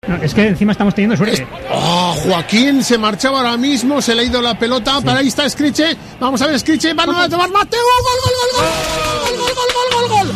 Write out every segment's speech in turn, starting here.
No, es que encima estamos teniendo suerte. Joaquín se marchaba ahora mismo, se le ha ido la pelota, sí. Para ahí está Scriche. Vamos a ver Scriche, van a tomar Mateo, gol.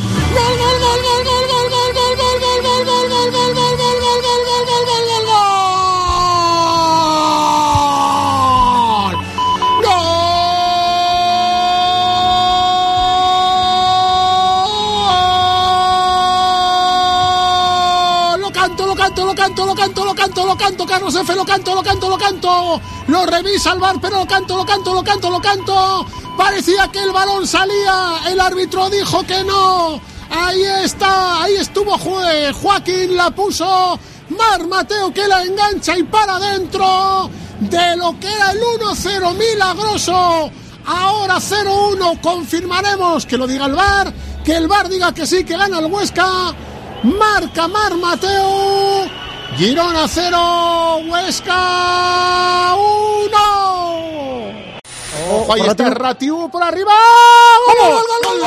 Lo canto, Carlos F, lo canto. Lo revisa el VAR, pero lo canto. Parecía que el balón salía, el árbitro dijo que no. Ahí estuvo Joaquín, la puso Marc Mateo, que la engancha y para adentro de lo que era el 1-0 milagroso. Ahora 0-1, confirmaremos que lo diga el VAR, que el VAR diga que sí, que gana el Huesca. Marca Marc Mateo. Girona 0, Huesca 1. Ojo, ahí está Ratiu por arriba. ¡Gol!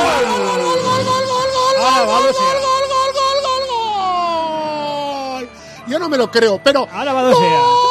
Yo no me lo creo, pero ahora va Sione.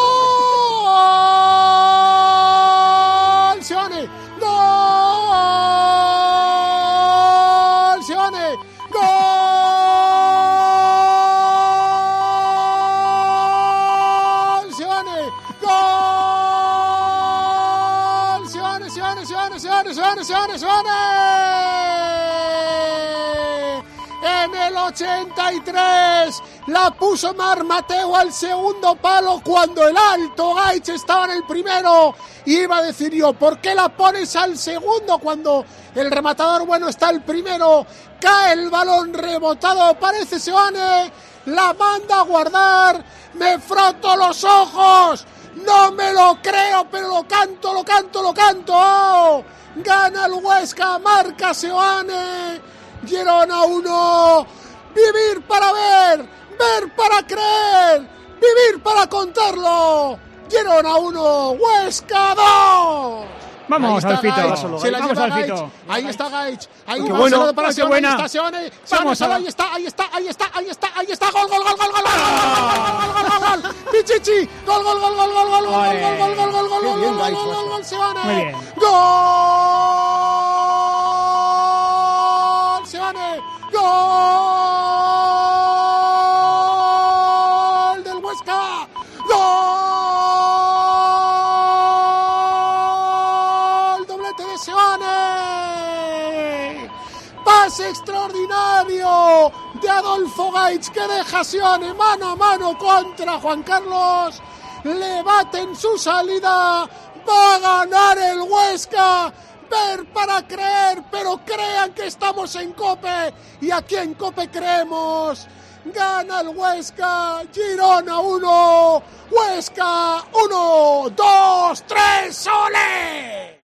En el 83 la puso Marc Mateo al segundo palo cuando el Alto Gaich estaba en el primero. Iba a decir yo, ¿por qué la pones al segundo cuando el rematador bueno está el primero? Cae el balón rebotado, parece Seoane, la manda a guardar. Me froto los ojos, no me lo creo, pero lo canto. ¡Oh! Gana el Huesca, marca Seoane. Girona 1. Vivir para ver para creer, vivir para contarlo. Girona 1, Huesca 2. Vamos al Fito. Vamos al Fito. Ahí está Gaich. Ahí va bueno, para Seoane. Ahí está Seoane. Vamos, ahí está. Gol. Pichichi. Gol. Seoane. Muy bien. Gol. Seoane. Gol del Huesca. Pase extraordinario de Adolfo Gaich que deja a Seoane mano a mano contra Juan Carlos. Le bate en su salida. Va a ganar el Huesca. Ver para creer, pero crean que estamos en COPE y aquí en COPE creemos. Gana el Huesca. Girona 1, Huesca 1, 2, 3, ¡ole!